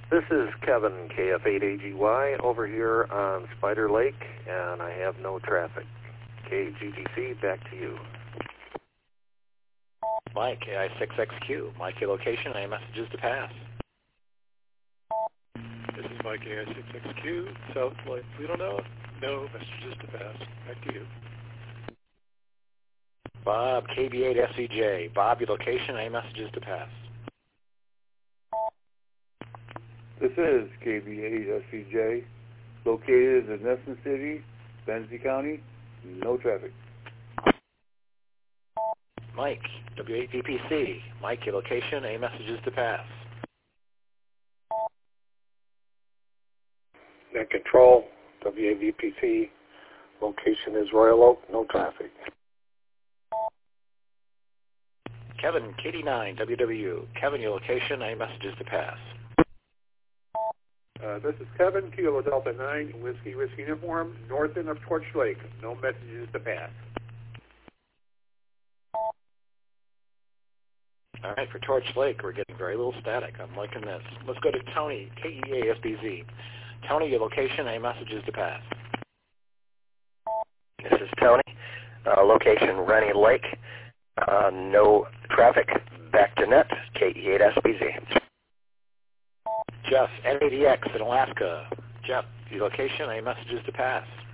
This is Kevin, KF8AGY, over here on Spider Lake, and I have no traffic. KGGC, back to you. Mike, AI6XQ. Mike, your location, any messages to pass? This is Mike, AI6XQ, South Lake. We don't know. No messages to pass. Back to you. Bob, KB8SEJ. Bob, your location, any messages to pass? This is KB8SEJ, located in Nesson City, Benzie County, no traffic. Mike, W8VPC. Mike, your location, any messages to pass? Net Control, WAVPC, location is Royal Oak, no traffic. Kevin, KD9, Kevin, your location, any messages to pass? This is Kevin, Kilo Delta 9, Whiskey Uniform, north end of Torch Lake. No messages to pass. All right, for Torch Lake, we're getting very little static. I'm liking this. Let's go to Tony, KEASBZ. Tony, your location, any messages to pass? This is Tony, location Rennie Lake, no traffic. Back to net, KE8SBZ. Jeff, NADX in Alaska. Jeff, your location, any messages to pass?